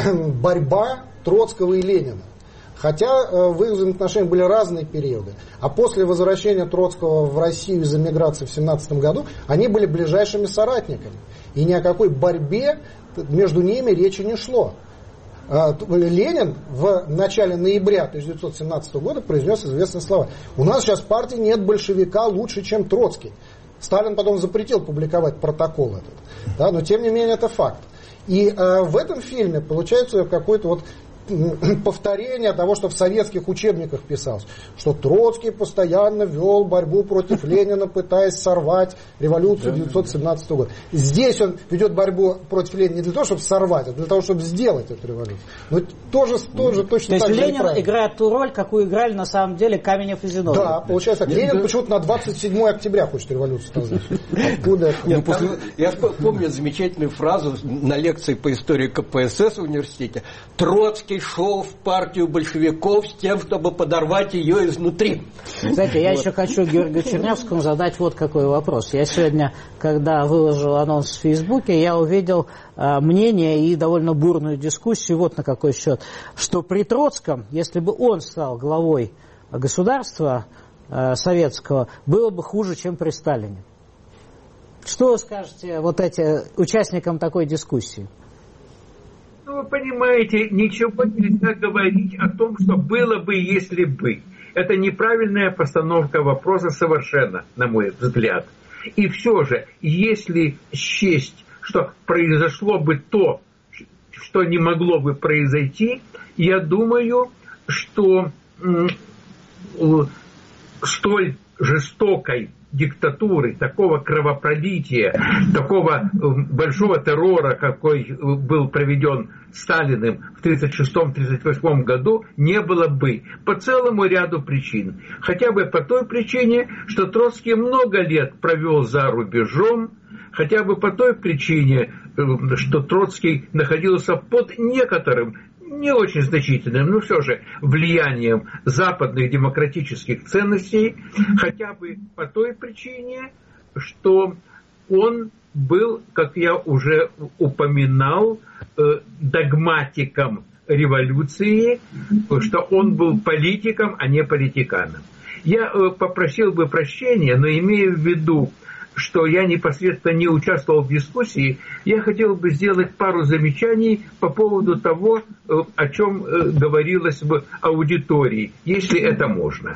борьба Троцкого и Ленина. Хотя э, в их взаимоотношениях были разные периоды. А после возвращения Троцкого в Россию из эмиграции в семнадцатом году они были ближайшими соратниками. И ни о какой борьбе между ними речи не шло. Э, Ленин в начале ноября тысяча девятьсот семнадцатого года произнес известные слова. У нас сейчас в партии нет большевика лучше, чем Троцкий. Сталин потом запретил публиковать протокол этот. Да, но тем не менее это факт. И э, в этом фильме получается какой-то вот повторение того, что в советских учебниках писалось, что Троцкий постоянно вел борьбу против Ленина, пытаясь сорвать революцию тысяча девятьсот семнадцатого года. Здесь он ведет борьбу против Ленина не для того, чтобы сорвать, а для того, чтобы сделать эту революцию. Но тоже, тоже точно То так есть же Ленин неправильно. Играет ту роль, какую играли на самом деле Каменев и Зиновьев. Да, получается так. Ленин почему-то на двадцать седьмое октября хочет революцию создать. Откуда это? Я помню замечательную фразу на лекции по истории ка пэ эс эс в университете. Троцкий шел в партию большевиков с тем, чтобы подорвать ее изнутри. Кстати, я вот. еще хочу Георгию Чернявскому задать вот какой вопрос. Я сегодня, когда выложил анонс в Фейсбуке, я увидел э, мнение и довольно бурную дискуссию вот на какой счет, что при Троцком, если бы он стал главой государства э, советского, было бы хуже, чем при Сталине. Что вы скажете вот эти участникам такой дискуссии? Ну, вы понимаете, ничего нельзя говорить о том, что было бы, если бы. Это неправильная постановка вопроса совершенно, на мой взгляд. И все же, если счесть, что произошло бы то, что не могло бы произойти, я думаю, что столь жестокой диктатуры, такого кровопролития, такого большого террора, какой был проведен Сталиным в тридцать шестом — тридцать восьмом году, не было бы по целому ряду причин. Хотя бы по той причине, что Троцкий много лет провел за рубежом, хотя бы по той причине, что Троцкий находился под некоторым, не очень значительным, но все же влиянием западных демократических ценностей, хотя бы по той причине, что он был, как я уже упоминал, догматиком революции, что он был политиком, а не политиканом. Я попросил бы прощения, но имея в виду, что я непосредственно не участвовал в дискуссии, я хотел бы сделать пару замечаний по поводу того, о чем говорилось в аудитории, если это можно.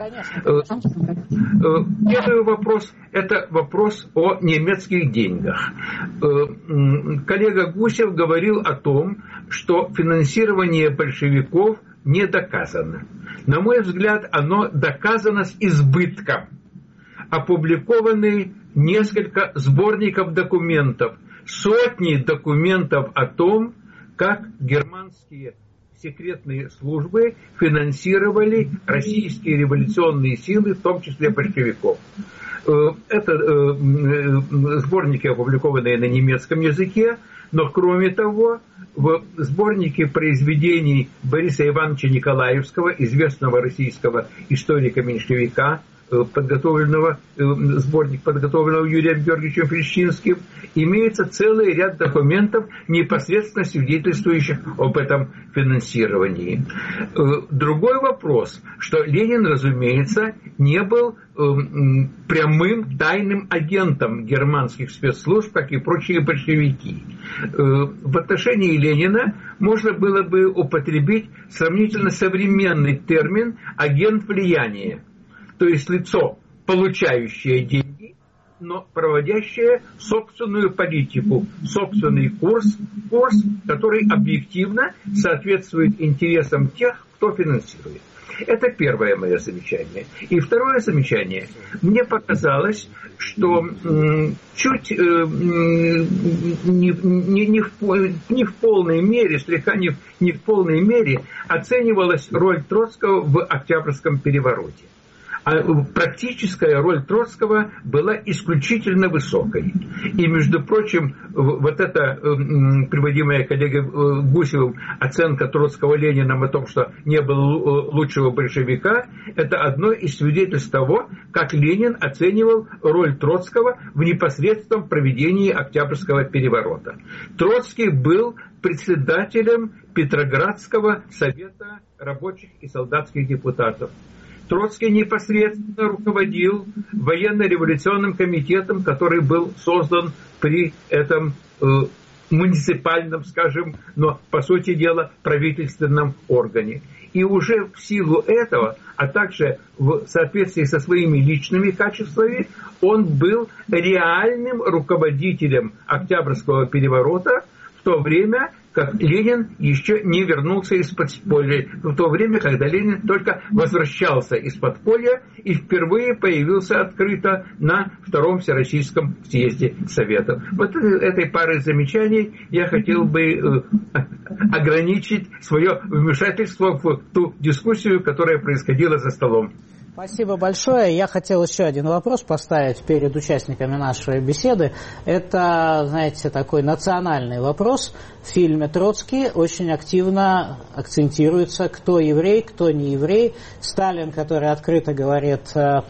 Первый вопрос – это вопрос о немецких деньгах. Коллега Гусев говорил о том, что финансирование большевиков не доказано. На мой взгляд, оно доказано с избытком. Опубликованы несколько сборников документов, сотни документов о том, как германские секретные службы финансировали российские революционные силы, в том числе большевиков. Это сборники, опубликованные на немецком языке, но кроме того, в сборнике произведений Бориса Ивановича Николаевского, известного российского историка-меньшевика, подготовленного, сборник, подготовленного Юрием Георгиевичем Плещинским, имеется целый ряд документов, непосредственно свидетельствующих об этом финансировании. Другой вопрос, что Ленин, разумеется, не был прямым тайным агентом германских спецслужб, как и прочие большевики. В отношении Ленина можно было бы употребить сравнительно современный термин «агент влияния», то есть лицо, получающее деньги, но проводящее собственную политику, собственный курс, курс, который объективно соответствует интересам тех, кто финансирует. Это первое мое замечание. И второе замечание. Мне показалось, что м, чуть э, не, не, не, в, не в полной мере, слегка не, не в полной мере оценивалась роль Троцкого в Октябрьском перевороте. А практическая роль Троцкого была исключительно высокой. И, между прочим, вот эта приводимая коллегой Гусевым оценка Троцкого Лениным о том, что не было лучшего большевика, это одно из свидетельств того, как Ленин оценивал роль Троцкого в непосредственном проведении Октябрьского переворота. Троцкий был председателем Петроградского совета рабочих и солдатских депутатов. Троцкий непосредственно руководил военно-революционным комитетом, который был создан при этом э, муниципальном, скажем, но, по сути дела, правительственном органе. И уже в силу этого, а также в соответствии со своими личными качествами, он был реальным руководителем Октябрьского переворота в то время, как Ленин еще не вернулся из подполья, в то время, когда Ленин только возвращался из подполья и впервые появился открыто на Втором Всероссийском съезде Советов. Вот этой парой замечаний я хотел бы ограничить свое вмешательство в ту дискуссию, которая происходила за столом. Спасибо большое. Я хотел еще один вопрос поставить перед участниками нашей беседы. Это, знаете, такой национальный вопрос. В фильме «Троцкий» очень активно акцентируется, кто еврей, кто не еврей. Сталин, который открыто говорит,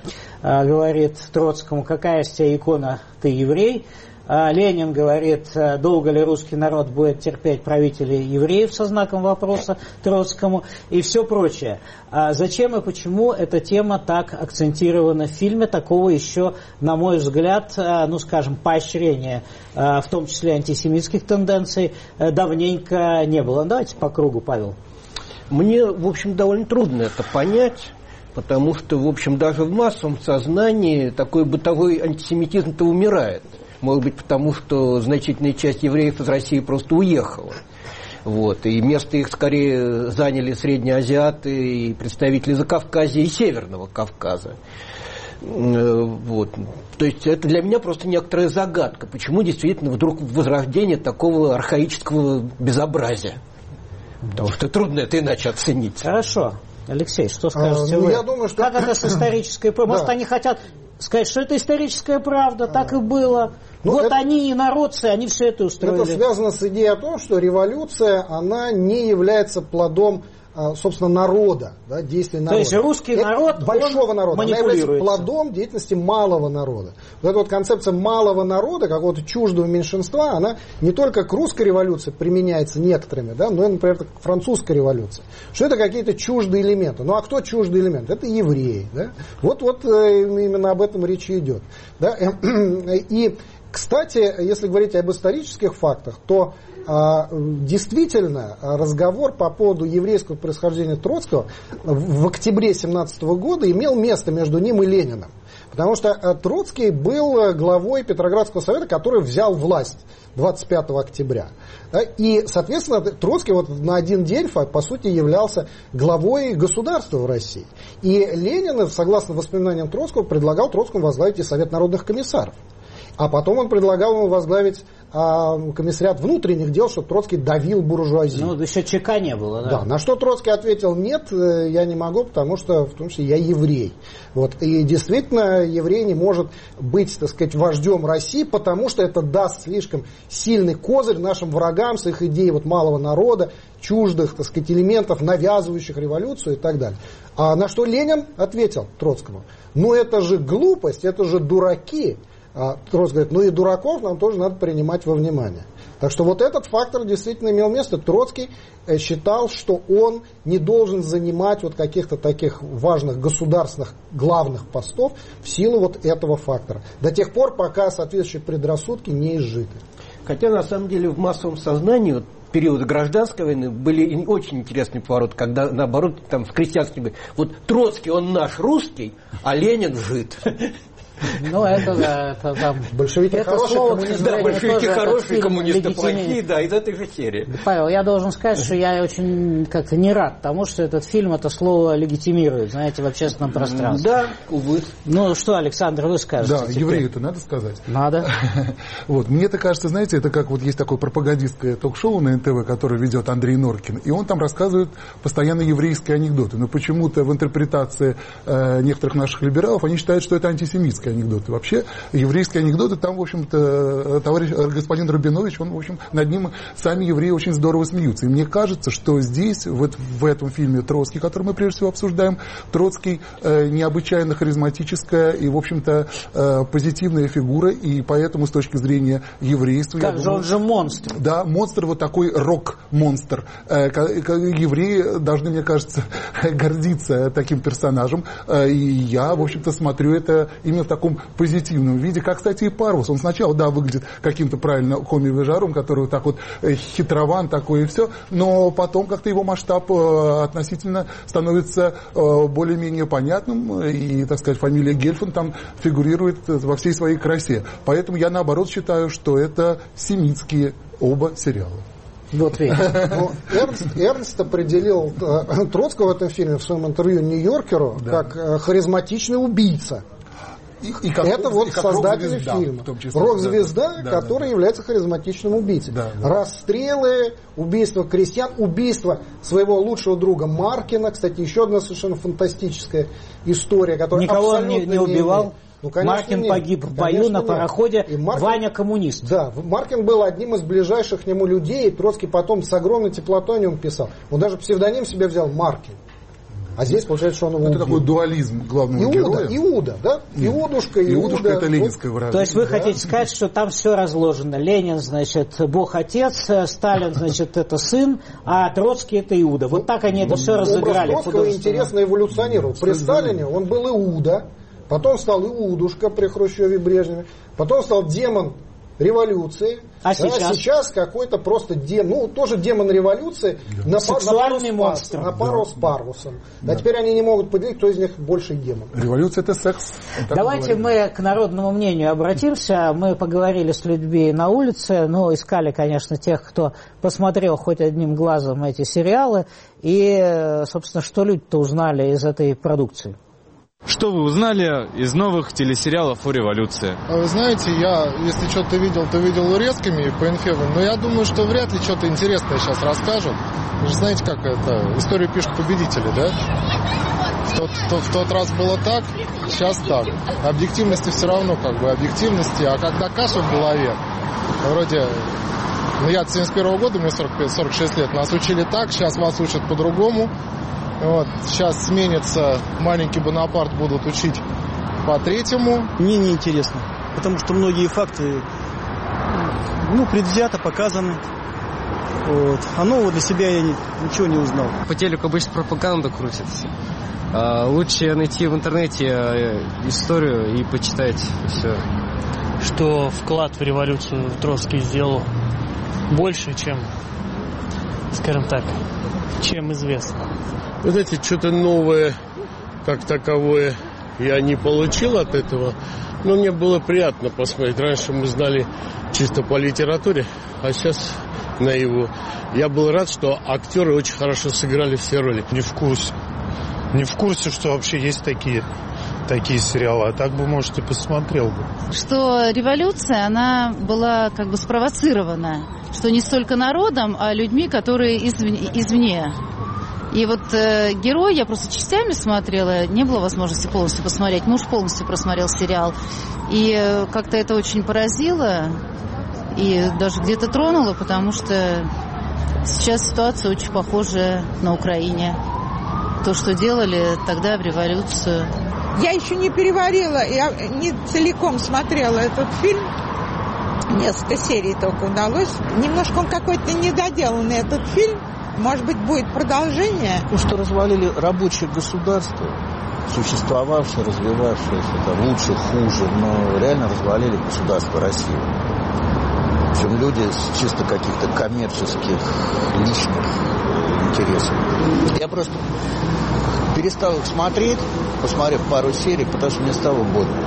говорит Троцкому, какая из тебя икона, ты еврей. Ленин говорит, долго ли русский народ будет терпеть правителей евреев со знаком вопроса Троцкому и все прочее. А зачем и почему эта тема так акцентирована в фильме? Такого еще, на мой взгляд, ну скажем, поощрения, в том числе антисемитских тенденций, давненько не было. Давайте по кругу, Павел. Мне, в общем, довольно трудно это понять. Потому что, в общем, даже в массовом сознании такой бытовой антисемитизм-то умирает. Может быть, потому что значительная часть евреев из России просто уехала. Вот. И место их скорее заняли среднеазиаты и представители Закавказья и Северного Кавказа. Вот. То есть это для меня просто некоторая загадка, почему действительно вдруг возрождение такого архаического безобразия. Потому что трудно это иначе оценить. Хорошо. Алексей, что скажете а, ну, вы? Я думаю, что... Как это с исторической правдой? Может, да. они хотят сказать, что это историческая правда, так и было. Ну, вот это... они, инородцы, они все это устроили. Это связано с идеей о том, что революция, она не является плодом, собственно, народа, да, действий народа. То есть русский это народ, большого народа, она является манипулируется. плодом деятельности малого народа. Вот эта вот концепция малого народа, какого-то чуждого меньшинства, она не только к русской революции применяется некоторыми, да, но и, например, к французской революции. Что это какие-то чуждые элементы. Ну а кто чуждый элемент? Это евреи. Да? Вот, вот именно об этом речь идет. Да? И, кстати, если говорить об исторических фактах, то действительно, разговор по поводу еврейского происхождения Троцкого в октябре семнадцатого года имел место между ним и Лениным. Потому что Троцкий был главой Петроградского совета, который взял власть двадцать пятого октября. И, соответственно, Троцкий вот на один день, по сути, являлся главой государства в России. И Ленин, согласно воспоминаниям Троцкого, предлагал Троцкому возглавить и Совет народных комиссаров. А потом он предлагал ему возглавить а, комиссариат внутренних дел, чтобы Троцкий давил буржуазию. Ну, еще ЧК не было, да? Да, на что Троцкий ответил: нет, я не могу, потому что, в том числе, я еврей. Вот. И действительно, еврей не может быть, так сказать, вождем России, потому что это даст слишком сильный козырь нашим врагам с их идеей вот малого народа, чуждых, так сказать, элементов, навязывающих революцию и так далее. А на что Ленин ответил Троцкому: ну это же глупость, это же дураки. А Троцкий говорит: ну и дураков нам тоже надо принимать во внимание. Так что вот этот фактор действительно имел место. Троцкий считал, что он не должен занимать вот каких-то таких важных государственных главных постов в силу вот этого фактора. До тех пор, пока соответствующие предрассудки не изжиты. Хотя на самом деле в массовом сознании вот, период гражданской войны были очень интересные повороты, когда наоборот там в крестьянстве говорят: вот Троцкий он наш русский, а Ленин жид. Ну, это да, это там... Большевики это хорошие, слово, коммунисты, да, большевики хорошие, коммунисты легитимирует. плохие, да, из этой же серии. Павел, я должен сказать, что я очень как-то не рад тому, что этот фильм это слово легитимирует, знаете, в общественном пространстве. Да, увы. Ну что, Александр, вы скажете? Да, еврею-то надо сказать. Надо. Вот, мне-то кажется, знаете, это как вот есть такое пропагандистское ток-шоу на эн тэ вэ, которое ведет Андрей Норкин, и он там рассказывает постоянно еврейские анекдоты. Но почему-то в интерпретации э, некоторых наших либералов они считают, что это антисемитские анекдоты. Вообще, еврейские анекдоты, там, в общем-то, товарищ господин Рабинович, он, в общем, над ним сами евреи очень здорово смеются. И мне кажется, что здесь, вот в этом фильме «Троцкий», который мы прежде всего обсуждаем, Троцкий э, необычайно харизматическая и, в общем-то, э, позитивная фигура, и поэтому с точки зрения еврейства... Как же, думаю, он же монстр. Да, монстр, вот такой рок-монстр. Э, евреи должны, мне кажется, гордиться таким персонажем, э, и я, в общем-то, смотрю это именно в таком позитивном виде, как, кстати, и Парвус. Он сначала, да, выглядит каким-то правильно коми-вежаром, который вот так вот э, хитрован такой и все, но потом как-то его масштаб э, относительно становится э, более-менее понятным, и, так сказать, фамилия Гельфанд там фигурирует во всей своей красе. Поэтому я, наоборот, считаю, что это семитские оба сериала. Вот видите. Ну, Эрнст, Эрнст определил э, Троцкого в этом фильме в своем интервью Нью-Йоркеру, да, как э, харизматичный убийца. И, и как, это вот создатели фильма. Рок-звезда, да, который да, да. является харизматичным убийцей. Да, да. Расстрелы, убийство крестьян, убийство своего лучшего друга Маркина. Кстати, еще одна совершенно фантастическая история, которая никого абсолютно не, не убивал. Ну, конечно, Маркин нет. погиб в бою конечно, на нет. пароходе. И Маркин, Ваня коммунист. Да, Маркин был одним из ближайших к нему людей. И Троцкий потом с огромной теплотой о нем писал. Он даже псевдоним себе взял Маркин. А здесь получается, что он его это убил. Такой дуализм главного Иуда, героя. Иуда, да? Иудушка, Иуда. Иудушка это ленинское выражение. То есть вы да. хотите сказать, что там все разложено. Ленин, значит, Бог-отец, Сталин, значит, это сын, а Троцкий это Иуда. Вот так они это все разыграли. Образ Троцкого интересно эволюционировал. При Сталине он был Иуда, потом стал Иудушка при Хрущеве и Брежневе, потом стал демон революции. А сейчас? Да, сейчас какой-то просто дем, ну, тоже демон революции да. на, сексуальный на пару, монстр. на пару да. с парвусом. Да. А теперь они не могут поделить, кто из них больше демон. Революция – это секс. Давайте мы к народному мнению обратимся. Мы поговорили с людьми на улице, ну, искали, конечно, тех, кто посмотрел хоть одним глазом эти сериалы, и, собственно, что люди-то узнали из этой продукции. Что вы узнали из новых телесериалов о революции? Вы знаете, я, если что-то видел, то видел урезками по инфе, но я думаю, что вряд ли что-то интересное сейчас расскажут. Вы же знаете, как это, историю пишут победители, да? В тот, в, в тот раз было так, сейчас так. Объективности все равно, как бы, объективности, а когда каша в голове, вроде... Ну, я от семьдесят первого года, мне сорок пять, сорок шесть лет, нас учили так, сейчас вас учат по-другому. Вот, сейчас сменится, маленький Бонапарт будут учить по-третьему. Мне неинтересно, потому что многие факты, ну, предвзято показаны. Вот. А нового для себя я ничего не узнал. По телеку обычно пропаганда крутится. А лучше найти в интернете историю и почитать все. Что вклад в революцию Троцкий сделал больше, чем, скажем так, чем известно. Вы знаете, что-то новое, как таковое, я не получил от этого, но мне было приятно посмотреть. Раньше мы знали чисто по литературе, а сейчас наяву. Я был рад, что актеры очень хорошо сыграли все роли. Не в курсе. Не в курсе, что вообще есть такие, такие сериалы. А так бы, может, и посмотрел бы. Что революция, она была как бы спровоцирована. Что не столько народом, а людьми, которые извне. извне. И вот э, герой, я просто частями смотрела, не было возможности полностью посмотреть. Муж полностью просмотрел сериал. И э, как-то это очень поразило и даже где-то тронуло, потому что сейчас ситуация очень похожа на Украине. То, что делали тогда в революцию. Я еще не переварила, я не целиком смотрела этот фильм. Несколько серий только удалось. Немножко он какой-то недоделанный, этот фильм. Может быть, будет продолжение? Ну, что развалили рабочее государство, существовавшее, развивавшееся, там, лучше, хуже, но реально развалили государство России. Причем люди с чисто каких-то коммерческих, личных интересов. Я просто перестал их смотреть, посмотрев пару серий, потому что мне стало больно.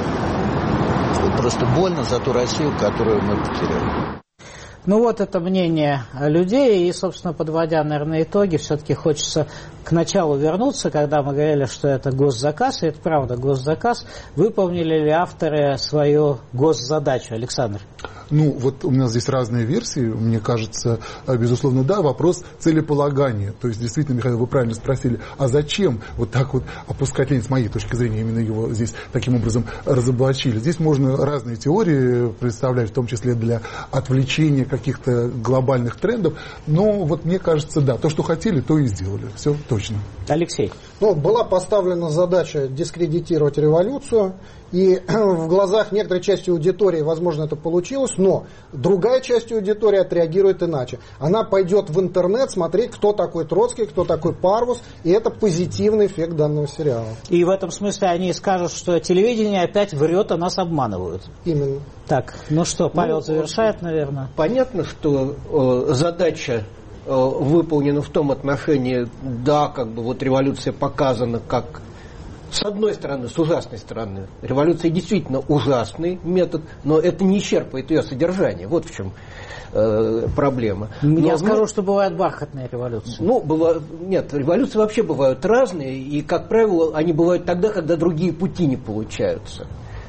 Вот просто больно за ту Россию, которую мы потеряли. Ну вот это мнение людей, и, собственно, подводя, наверное, итоги, все-таки хочется к началу вернуться, когда мы говорили, что это госзаказ, и это правда госзаказ. Выполнили ли авторы свою госзадачу, Александр? Ну, вот у меня здесь разные версии, мне кажется, безусловно, да, вопрос целеполагания. То есть, действительно, Михаил, вы правильно спросили, а зачем вот так вот опускать лень, с моей точки зрения, именно его здесь таким образом разоблачили. Здесь можно разные теории представлять, в том числе для отвлечения каких-то глобальных трендов, но вот мне кажется, да, то, что хотели, то и сделали. Все точно. Алексей. Ну, была поставлена задача дискредитировать революцию, и в глазах некоторой части аудитории, возможно, это получилось, но другая часть аудитории отреагирует иначе. Она пойдет в интернет смотреть, кто такой Троцкий, кто такой Парвус, и это позитивный эффект данного сериала. И в этом смысле они скажут, что телевидение опять врет, а нас обманывают. Именно. Так, ну что, Павел ну, завершает, наверное. Понятно, что э, задача э, выполнена в том отношении, да, как бы вот революция показана как... С одной стороны, с ужасной стороны, революция действительно ужасный метод, но это не исчерпывает ее содержание. Вот в чем э, проблема. Но, Я скажу, ну, что бывают бархатные революции. Ну, бывают, нет, революции вообще бывают разные, и, как правило, они бывают тогда, когда другие пути не получаются.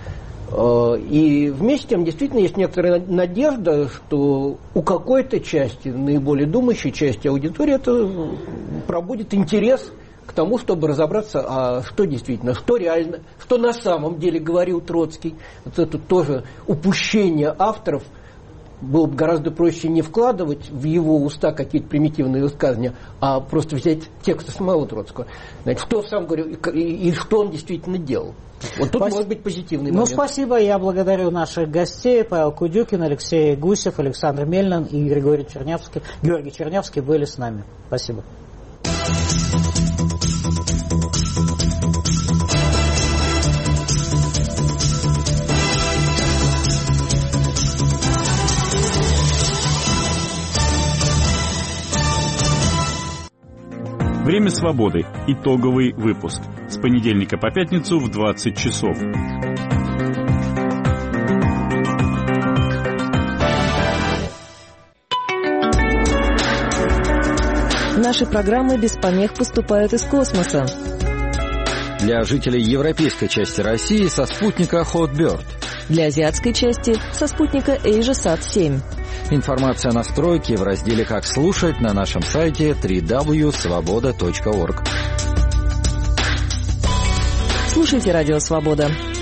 Э, и вместе с тем, действительно, есть некоторая надежда, что у какой-то части, наиболее думающей части аудитории, это пробудет интерес к тому, чтобы разобраться, а что действительно, что реально, что на самом деле говорил Троцкий. Вот это тоже упущение авторов. Было бы гораздо проще не вкладывать в его уста какие-то примитивные высказывания, а просто взять текст самого Троцкого. Значит, что сам говорил и, и, и что он действительно делал. Вот тут спасибо. Может быть позитивный ну, момент. Ну, спасибо. Я благодарю наших гостей. Павел Кудюкин, Алексей Гусев, Александр Мельнин и Григорий Чернявский. Георгий Чернявский были с нами. Спасибо. Время свободы. Итоговый выпуск. С понедельника по пятницу в двадцать часов. Наши программы без помех поступают из космоса. Для жителей европейской части России со спутника Hotbird. Для азиатской части со спутника AsiaSat семь. Информация о настройке в разделе «Как слушать» на нашем сайте дабл-ю дабл ю дабл ю точка свобода точка орг. Слушайте «Радио Свобода».